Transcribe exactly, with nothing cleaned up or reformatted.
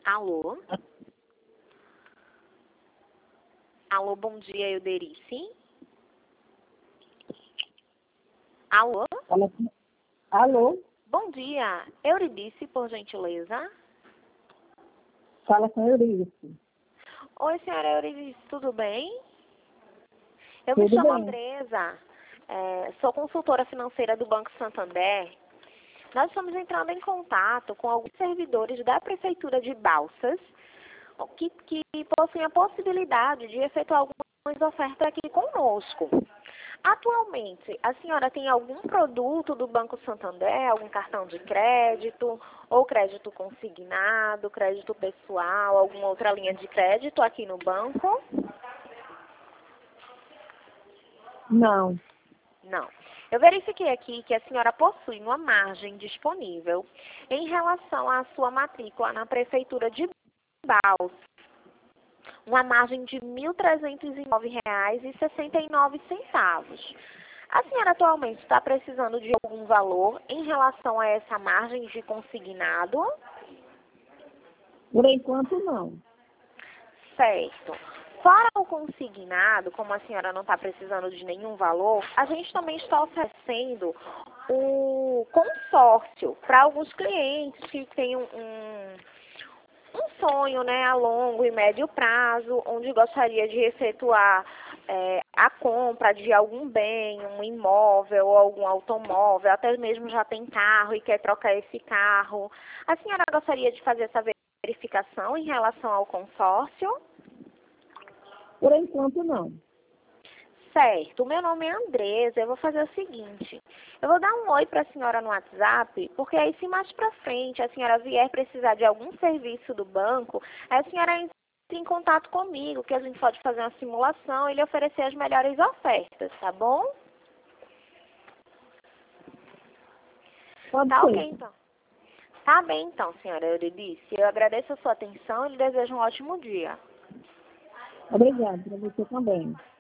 Alô? Alô, bom dia, Euderice. Alô? Fala com- Alô? Bom dia, Euridice, por gentileza. Fala com Euridice. Oi, senhora Euridice, tudo bem? Eu me Tudo chamo bem? Andresa, é, sou consultora financeira do Banco Santander. Nós estamos entrando em contato com alguns servidores da Prefeitura de Balsas que, que possuem a possibilidade de efetuar algumas ofertas aqui conosco. Atualmente, a senhora tem algum produto do Banco Santander, algum cartão de crédito, ou crédito consignado, crédito pessoal, alguma outra linha de crédito aqui no banco? Não. Não. Eu verifiquei aqui que a senhora possui uma margem disponível em relação à sua matrícula na Prefeitura de Balsas. Uma margem de mil trezentos e nove reais e sessenta e nove centavos. A senhora atualmente está precisando de algum valor em relação a essa margem de consignado? Por enquanto, não. Certo. Fora o consignado, como a senhora não está precisando de nenhum valor, a gente também está oferecendo o consórcio para alguns clientes que têm um, um um sonho, né, a longo e médio prazo, onde gostaria de efetuar é, a compra de algum bem, um imóvel ou algum automóvel, até mesmo já tem carro e quer trocar esse carro. A senhora gostaria de fazer essa verificação em relação ao consórcio? Por enquanto, não. Certo, o meu nome é Andresa, eu vou fazer o seguinte, eu vou dar um oi para a senhora no WhatsApp, porque aí se mais para frente a senhora vier precisar de algum serviço do banco, aí a senhora entra em contato comigo, que a gente pode fazer uma simulação e lhe oferecer as melhores ofertas, tá bom? Pode Tá ok, ser. então. Tá bem, então, senhora Euridice, eu agradeço a sua atenção e lhe desejo um ótimo dia. Obrigada. Para você também.